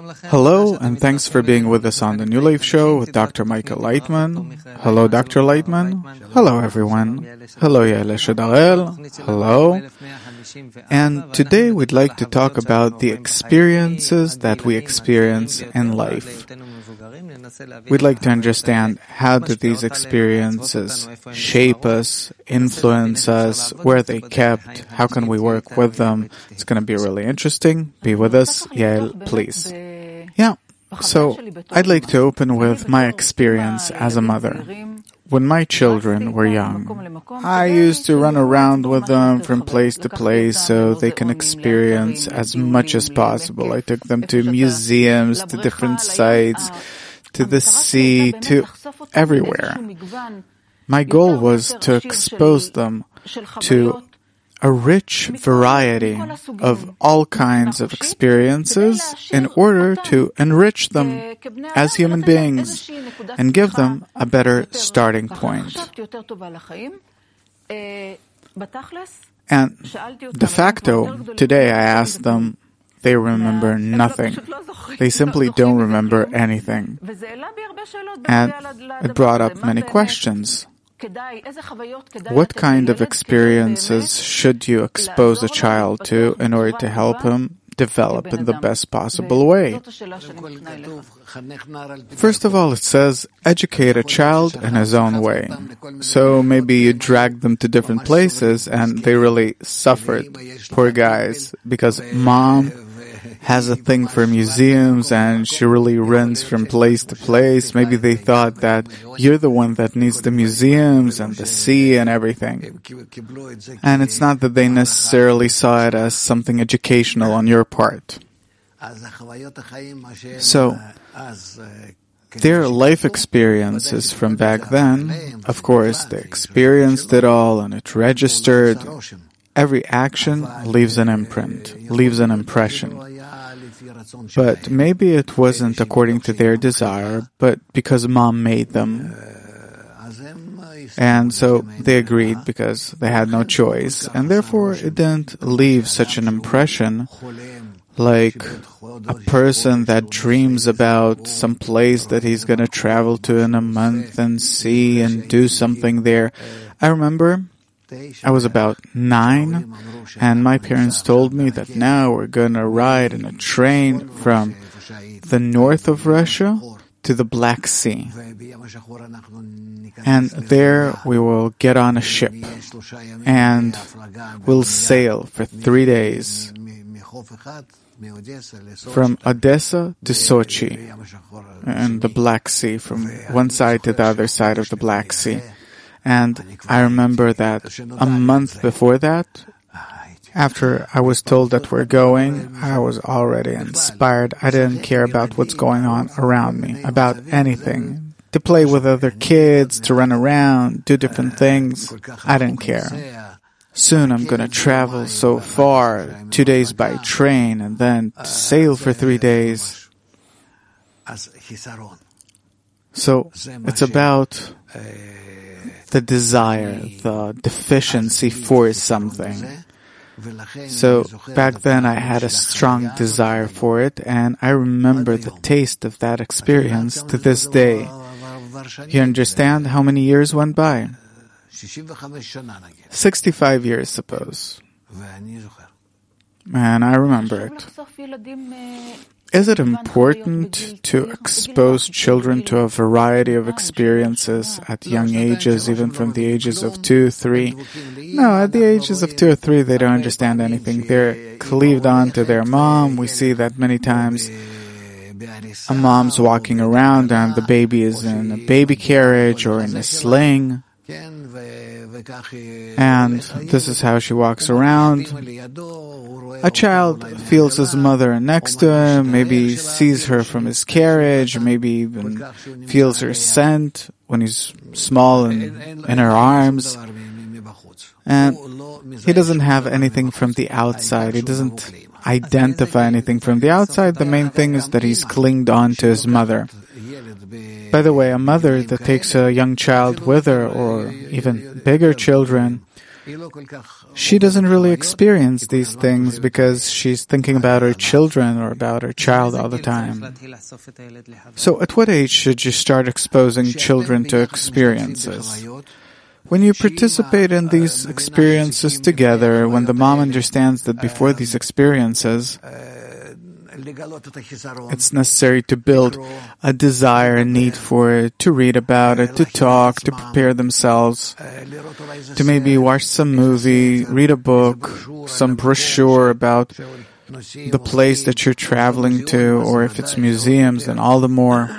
Hello, and thanks for being with us on the New Life Show with Dr. Michael Leitman. Hello, Dr. Leitman. Hello, everyone. Hello, Yael Shadarel. Hello. And today we'd like to talk about the experiences that we experience in life. We'd like to understand how do these experiences shape us, influence us, where are they kept, how can we work with them. It's going to be really interesting. Be with us. Yael, please. Yeah, so I'd like to open with my experience as a mother. When my children were young, I used to run around with them from place to place so they can experience as much as possible. I took them to museums, to different sites, to the sea, to everywhere. My goal was to expose them to a rich variety of all kinds of experiences in order to enrich them as human beings and give them a better starting point. And de facto, today I ask them, they remember nothing. They simply don't remember anything. And it brought up many questions. What kind of experiences should you expose a child to in order to help him develop in the best possible way? First of all, it says, educate a child in his own way. So maybe you drag them to different places and they really suffered, poor guys, because mom has a thing for museums and she really runs from place to place. Maybe they thought that you're the one that needs the museums and the sea and everything. And it's not that they necessarily saw it as something educational on your part. So, their life experiences from back then, of course, they experienced it all and it registered. Every action leaves an imprint, leaves an impression. But maybe it wasn't according to their desire, but because mom made them. And so they agreed because they had no choice, and therefore it didn't leave such an impression like a person that dreams about some place that he's going to travel to in a month and see and do something there. I remember I was about 9, and my parents told me that now we're going to ride in a train from the north of Russia to the Black Sea. And there we will get on a ship, and we'll sail for 3 days from Odessa to Sochi, and the Black Sea, from one side to the other side of the Black Sea. And I remember that a month before that, after I was told that we're going, I was already inspired. I didn't care about what's going on around me, about anything. To play with other kids, to run around, do different things, I didn't care. Soon I'm going to travel so far, 2 days by train, and then sail for 3 days. So it's about the desire, the deficiency for something. So back then I had a strong desire for it, and I remember the taste of that experience to this day. You understand how many years went by? 65 years, suppose. And I remember it. Is it important to expose children to a variety of experiences at young ages, even from the ages of 2, 3? No, at the ages of 2 or 3, they don't understand anything. They're cleaved on to their mom. We see that many times. A mom's walking around and the baby is in a baby carriage or in a sling. And this is how she walks around. A child feels his mother next to him, maybe sees her from his carriage, maybe even feels her scent when he's small and in her arms. And he doesn't have anything from the outside. He doesn't identify anything from the outside. The main thing is that he's clinged on to his mother. By the way, a mother that takes a young child with her, or even bigger children, she doesn't really experience these things because she's thinking about her children or about her child all the time. So at what age should you start exposing children to experiences? When you participate in these experiences together, when the mom understands that before these experiences, it's necessary to build a desire, a need for it, to read about it, to talk, to prepare themselves, to maybe watch some movie, read a book, some brochure about the place that you're traveling to, or if it's museums, then all the more.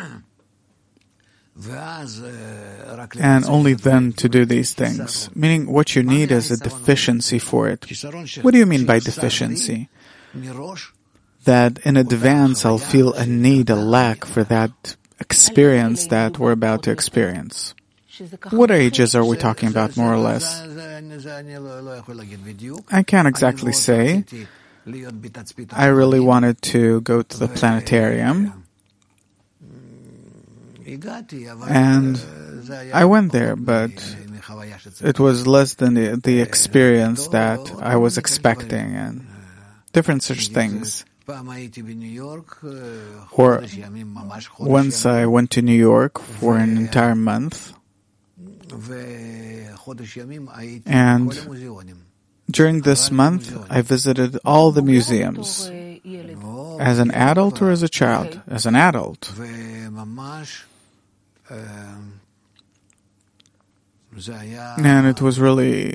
And only then to do these things. Meaning what you need is a deficiency for it. What do you mean by deficiency? That in advance I'll feel a need, a lack for that experience that we're about to experience. What ages are we talking about, more or less? I can't exactly say. I really wanted to go to the planetarium, and I went there, but it was less than the experience that I was expecting, and different such things. Or once I went to New York for an entire month, and during this month I visited all the museums. As an adult or as a child? As an adult. And it was really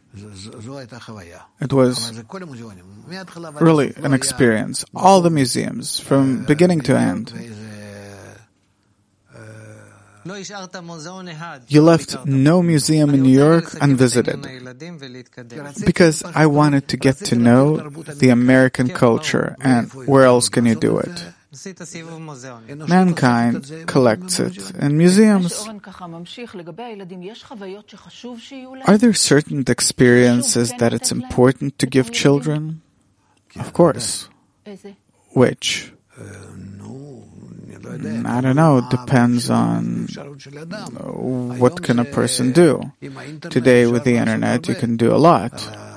an experience. All the museums, from beginning to end. You left no museum in New York unvisited, because I wanted to get to know the American culture, and where else can you do it? Mankind collects it in museums. Are there certain experiences that it's important to give children? Of course. Which? I don't know. It depends on what can a person do. Today with the internet you can do a lot.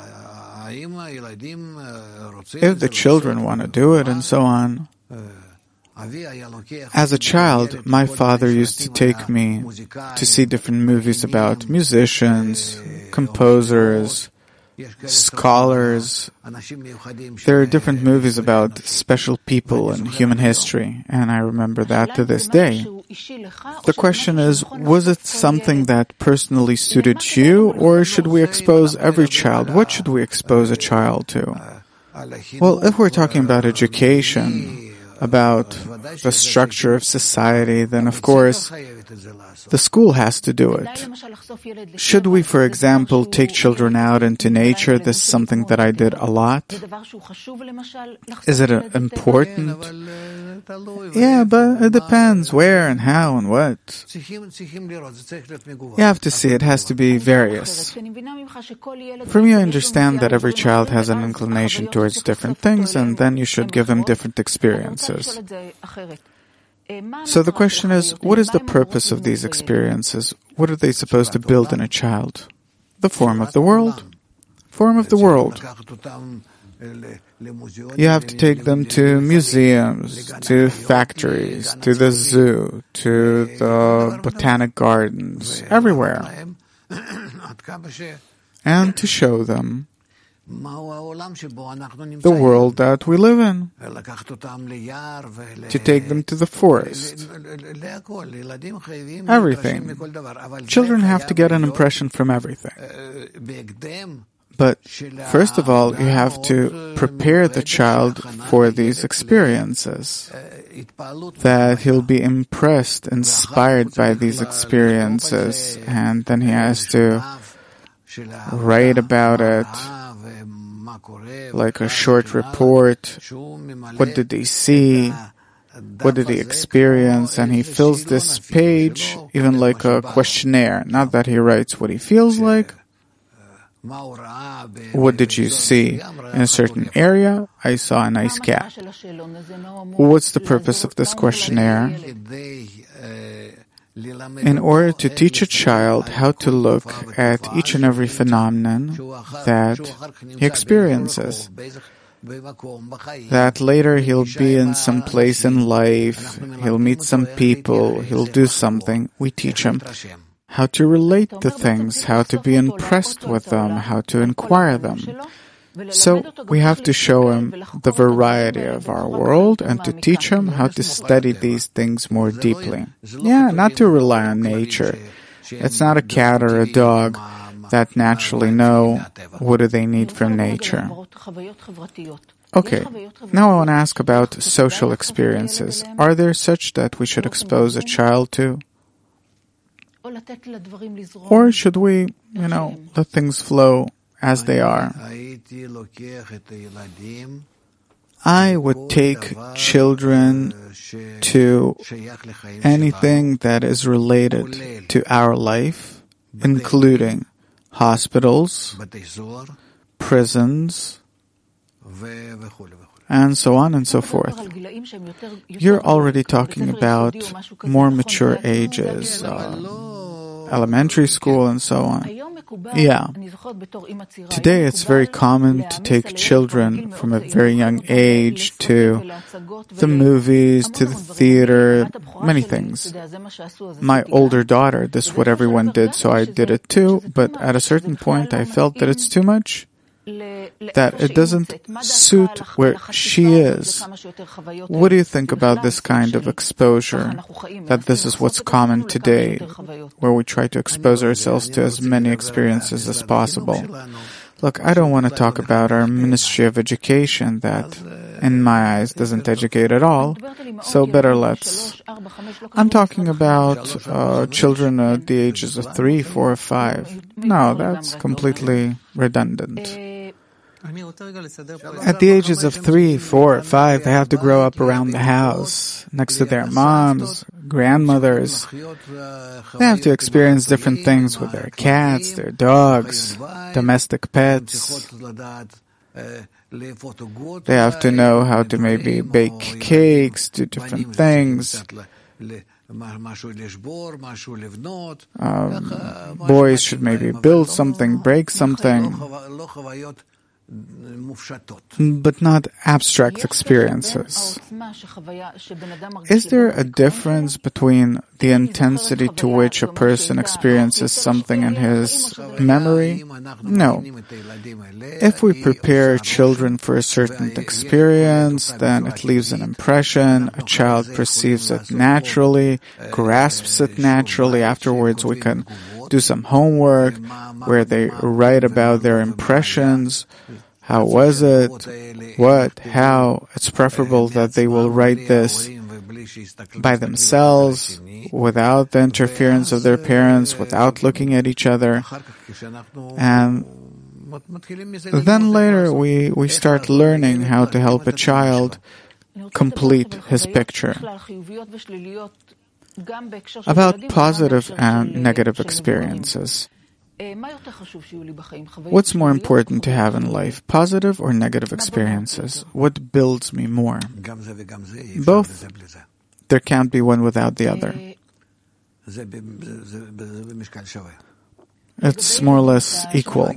If the children want to do it and so on. As a child, my father used to take me to see different movies about musicians, composers, scholars. There are different movies about special people in human history, and I remember that to this day. The question is, was it something that personally suited you, or should we expose every child? What should we expose a child to? Well, if we're talking about education, about the structure of society, then of course the school has to do it. Should we, for example, take children out into nature? This is something that I did a lot. Is it important? Yeah, but it depends where and how and what. You have to see, it has to be various. From you, I understand that every child has an inclination towards different things, and then you should give them different experiences. So the question is, what is the purpose of these experiences? What are they supposed to build in a child? The form of the world. Form of the world. You have to take them to museums, to factories, to the zoo, to the botanic gardens, everywhere. And to show them the world that we live in. To take them to the forest. Everything. Children have to get an impression from everything. But first of all, you have to prepare the child for these experiences, that he'll be impressed, inspired by these experiences, and then he has to write about it, like a short report. What did he see? What did he experience? And he fills this page, even like a questionnaire. Not that he writes what he feels like. What did you see in a certain area? I saw a nice cat. What's the purpose of this questionnaire? in order to teach a child how to look at each and every phenomenon that he experiences. That later he'll be in some place in life, he'll meet some people, he'll do something. We teach him how to relate to things, how to be impressed with them, how to inquire them. So we have to show him the variety of our world and to teach him how to study these things more deeply. Yeah, not to rely on nature. It's not a cat or a dog that naturally know what do they need from nature. Okay, now I want to ask about social experiences. Are there such that we should expose a child to? Or should we, let things flow as they are? I would take children to anything that is related to our life, including hospitals, prisons, and so on and so forth. You're already talking about more mature ages, elementary school and so on. Yeah. Today it's very common to take children from a very young age to the movies, to the theater, many things. My older daughter, this is what everyone did, so I did it too, but at a certain point I felt that it's too much, that it doesn't suit where she is. What do you think about this kind of exposure? That this is what's common today, where we try to expose ourselves to as many experiences as possible. Look, I don't want to talk about our Ministry of Education that, in my eyes, doesn't educate at all, so better let's... I'm talking about children at the ages of 3, 4, 5. No, that's completely redundant. At the ages of 3, 4, 5, they have to grow up around the house, next to their moms, grandmothers. They have to experience different things with their cats, their dogs, domestic pets. They have to know how to maybe bake cakes, do different things. Boys should maybe build something, break something, but not abstract experiences. Is there a difference between the intensity to which a person experiences something in his memory? No. If we prepare children for a certain experience, then it leaves an impression, a child perceives it naturally, grasps it naturally. Afterwards we can do some homework where they write about their impressions. How was it? What? How? It's preferable that they will write this by themselves, without the interference of their parents, without looking at each other. And then later we start learning how to help a child complete his picture. About positive and negative experiences. What's more important to have in life, positive or negative experiences? What builds me more? Both. There can't be one without the other. It's more or less equal.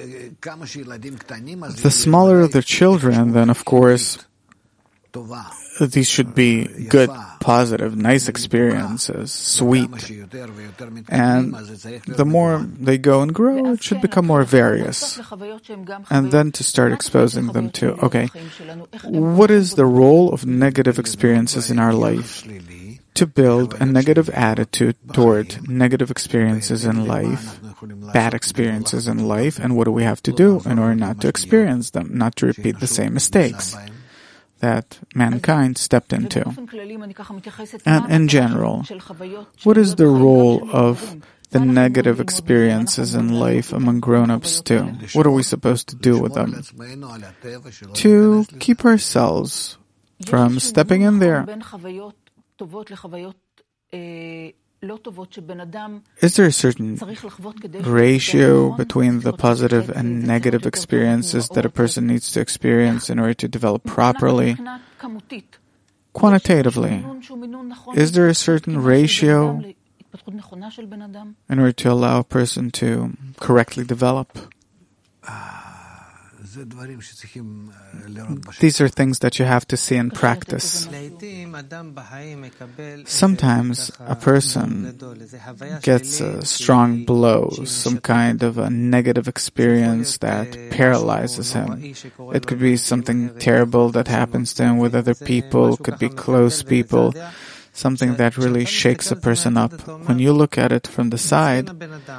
The smaller the children, then of course, these should be good, positive, nice experiences, sweet. And the more they go and grow, it should become more various. And then to start exposing them to, okay, what is the role of negative experiences in our life? To build a negative attitude toward negative experiences in life, bad experiences in life, and what do we have to do in order not to experience them, not to repeat the same mistakes that mankind stepped into. And in general, what is the role of the negative experiences in life among grown-ups too? What are we supposed to do with them? To keep ourselves from stepping in there. Is there a certain ratio between the positive and negative experiences that a person needs to experience in order to develop properly? Quantitatively, is there a certain ratio in order to allow a person to correctly develop. These are things that you have to see in practice. Sometimes a person gets a strong blow, some kind of a negative experience that paralyzes him. It could be something terrible that happens to him with other people, could be close people, something that really shakes a person up. When you look at it from the side,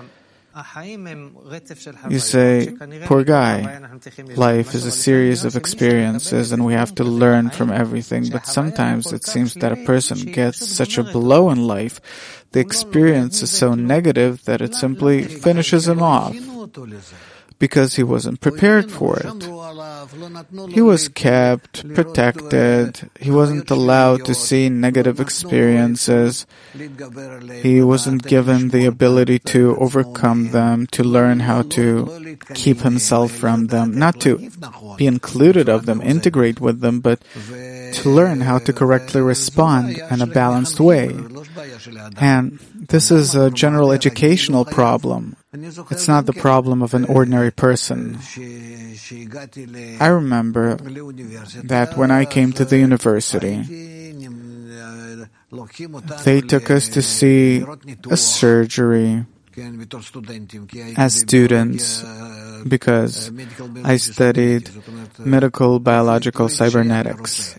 you say, poor guy, life is a series of experiences and we have to learn from everything. But sometimes it seems that a person gets such a blow in life, the experience is so negative that it simply finishes him off because he wasn't prepared for it. He was kept, protected, he wasn't allowed to see negative experiences, he wasn't given the ability to overcome them, to learn how to keep himself from them, not to be included of them, integrate with them, but to learn how to correctly respond in a balanced way. And this is a general educational problem. It's not the problem of an ordinary person. I remember that when I came to the university, they took us to see a surgery as students because I studied medical biological cybernetics,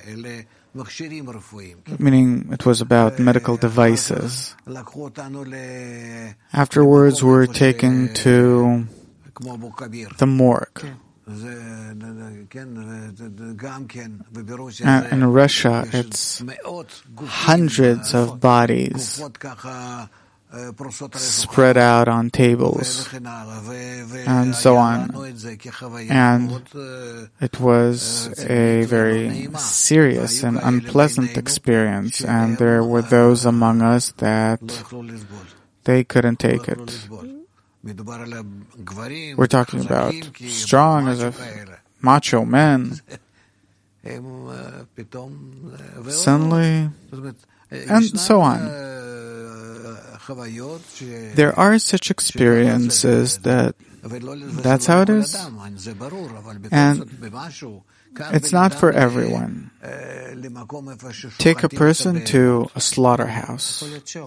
meaning it was about medical devices. Afterwards, we were taken to the morgue. And in Russia, it's hundreds of bodies spread out on tables and so on. And it was a very serious and unpleasant experience, and there were those among us that they couldn't take it. We're talking about strong as a macho men. Suddenly, and so on. There are such experiences that's how it is. And it's not for everyone. Take a person to a slaughterhouse.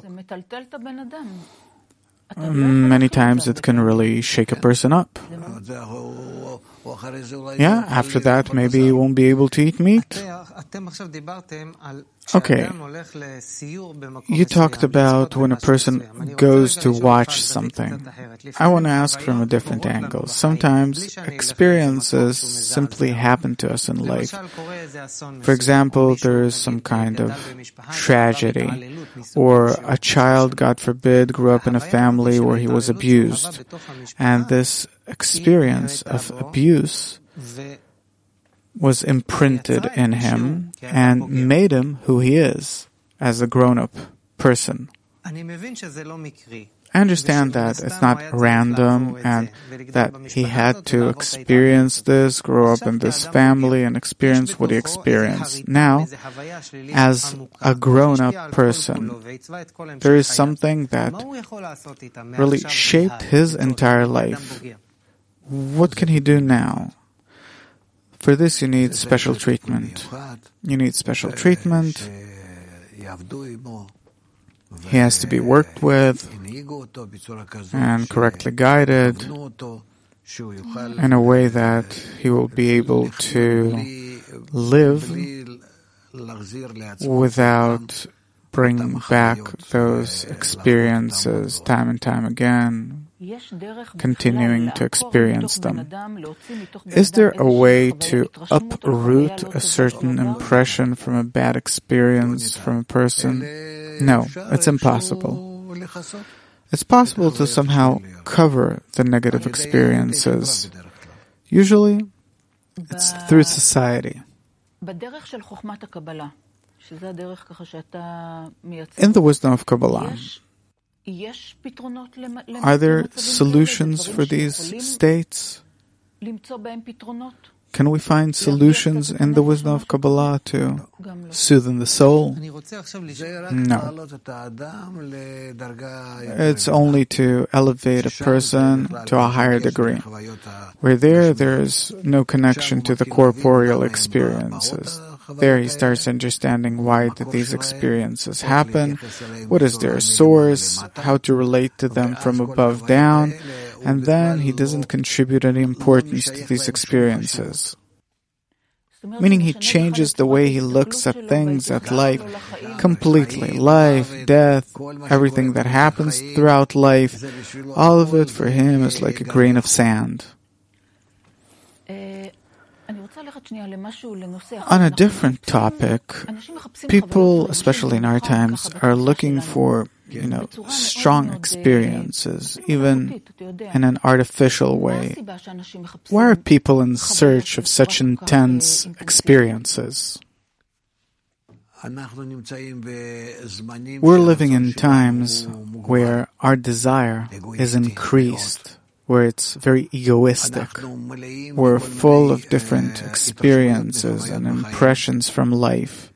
Many times it can really shake a person up. Yeah, after that maybe you won't be able to eat meat. Okay, you talked about when a person goes to watch something. I want to ask from a different angle. Sometimes experiences simply happen to us in life. For example, there is some kind of tragedy, or a child, God forbid, grew up in a family where he was abused, and this experience of abuse was imprinted in him and made him who he is as a grown-up person. I understand that it's not random and that he had to experience this, grow up in this family and experience what he experienced. Now, as a grown-up person, there is something that really shaped his entire life. What can he do now? For this, you need special treatment. You need special treatment. He has to be worked with and correctly guided in a way that he will be able to live without bringing back those experiences time and time again, continuing to experience them. Is there a way to uproot a certain impression from a bad experience from a person? No, it's impossible. It's possible to somehow cover the negative experiences. Usually, it's through society. In the wisdom of Kabbalah, are there solutions for these states? Can we find solutions in the wisdom of Kabbalah to soothe the soul? No. It's only to elevate a person to a higher degree. Where there is no connection to the corporeal experiences. There he starts understanding why did these experiences happen, what is their source, how to relate to them from above down, and then he doesn't contribute any importance to these experiences. Meaning he changes the way he looks at things, at life, completely. Life, death, everything that happens throughout life, all of it for him is like a grain of sand. On a different topic, people, especially in our times, are looking for, strong experiences, even in an artificial way. Why are people in search of such intense experiences? We're living in times where our desire is increased, where it's very egoistic. We're full of different experiences and impressions from life.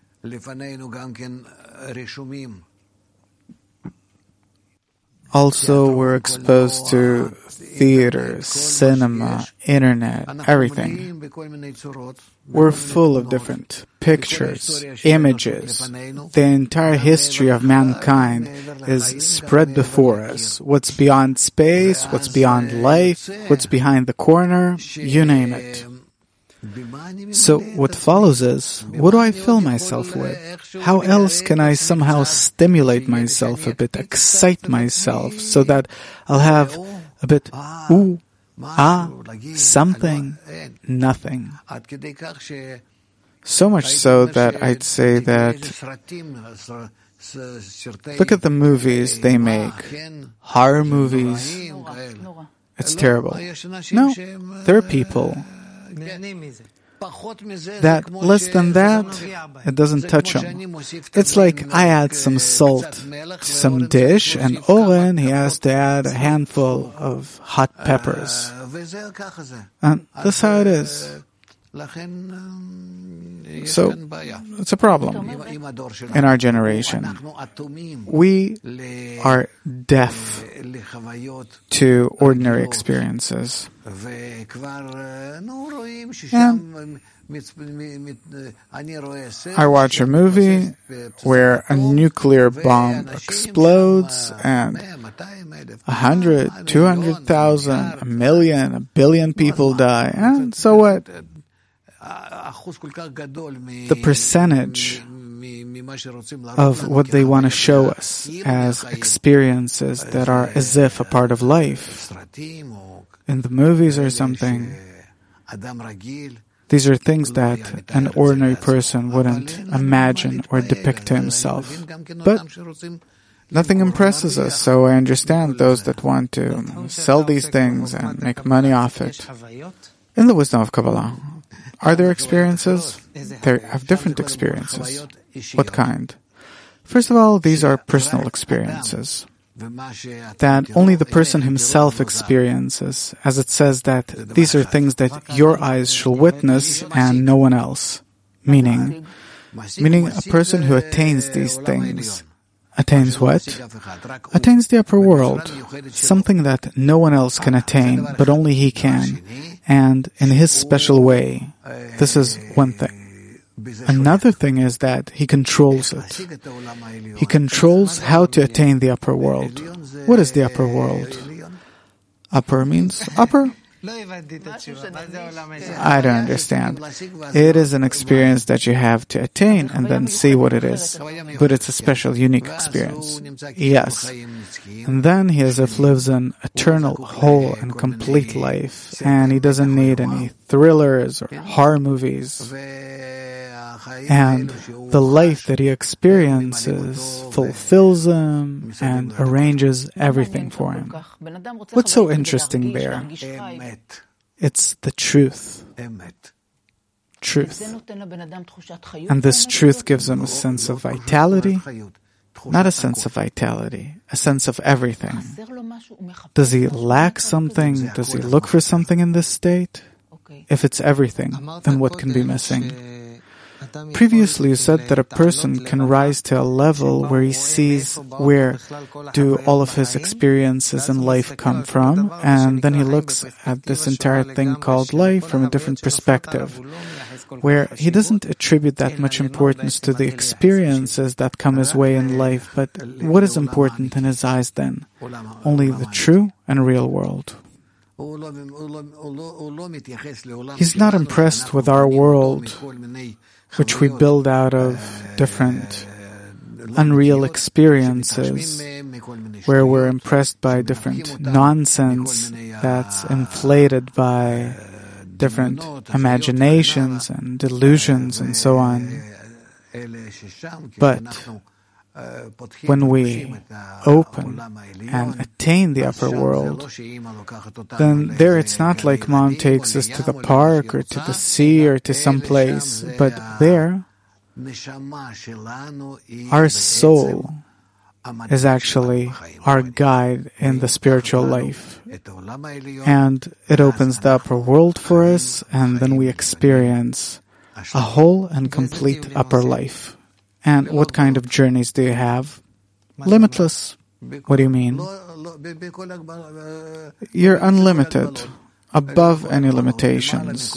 Also, we're exposed to theater, cinema, internet, everything. We're full of different pictures, images. The entire history of mankind is spread before us. What's beyond space, what's beyond life, what's behind the corner, you name it. So what follows is, what do I fill myself with? How else can I somehow stimulate myself a bit, excite myself, so that I'll have a bit, something, nothing. So much so that I'd say that, look at the movies they make. Horror movies. It's terrible. No, there are people that less than that, it doesn't touch them. It's like I add some salt to some dish, and Oren, he has to add a handful of hot peppers. And that's how it is. So, it's a problem in our generation. We are deaf to ordinary experiences. And I watch a movie where a nuclear bomb explodes and 100, 200,000, 1 million, 1 billion people die. And so what? The percentage of what they want to show us as experiences that are as if a part of life in the movies or something, these are things that an ordinary person wouldn't imagine or depict to himself. But nothing impresses us, so I understand those that want to sell these things and make money off it. In the wisdom of Kabbalah, are there experiences? They have different experiences. What kind? First of all, these are personal experiences that only the person himself experiences, as it says that these are things that your eyes shall witness and no one else. Meaning a person who attains these things. Attains what? Attains the upper world. Something that no one else can attain, but only he can. And in his special way. This is one thing. Another thing is that he controls it. He controls how to attain the upper world. What is the upper world? Upper means upper? I don't understand. It is an experience that you have to attain and then see what it is. But it's a special, unique experience. Yes. And then he as if lives an eternal, whole, and complete life. And he doesn't need any thrillers or horror movies. And the life that he experiences fulfills him and arranges everything for him. What's so interesting there? It's the truth. Truth. And this truth gives him a sense of vitality. Not a sense of vitality, a sense of everything. Does he lack something? Does he look for something in this state? If it's everything, then what can be missing? Previously, you said that a person can rise to a level where he sees where do all of his experiences in life come from, and then he looks at this entire thing called life from a different perspective, where he doesn't attribute that much importance to the experiences that come his way in life, but what is important in his eyes then? Only the true and real world. He's not impressed with our world, which we build out of different unreal experiences, where we're impressed by different nonsense that's inflated by different imaginations and delusions and so on. But when we open and attain the upper world, then there it's not like Mom takes us to the park or to the sea or to some place, but there our soul is actually our guide in the spiritual life. And it opens the upper world for us, and then we experience a whole and complete upper life. And what kind of journeys do you have? Limitless. What do you mean? You're unlimited, above any limitations.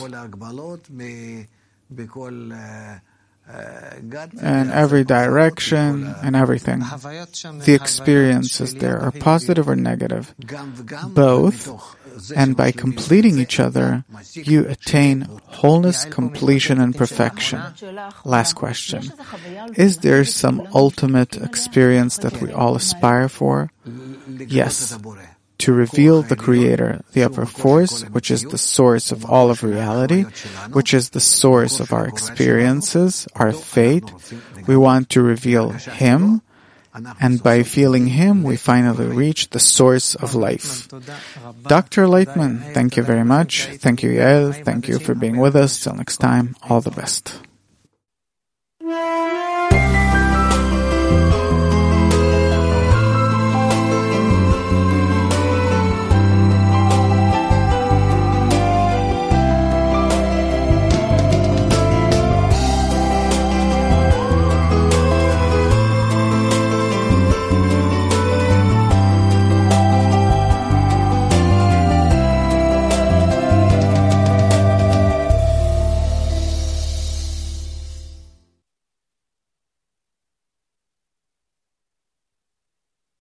In every direction and everything. The experiences there are positive or negative. Both. And by completing each other, you attain wholeness, completion, and perfection. Last question. Is there some ultimate experience that we all aspire for? Yes. To reveal the Creator, the upper force, which is the source of all of reality, which is the source of our experiences, our fate. We want to reveal Him, and by feeling Him, we finally reach the source of life. Dr. Lightman, thank you very much. Thank you, Yael. Thank you for being with us. Till next time, all the best.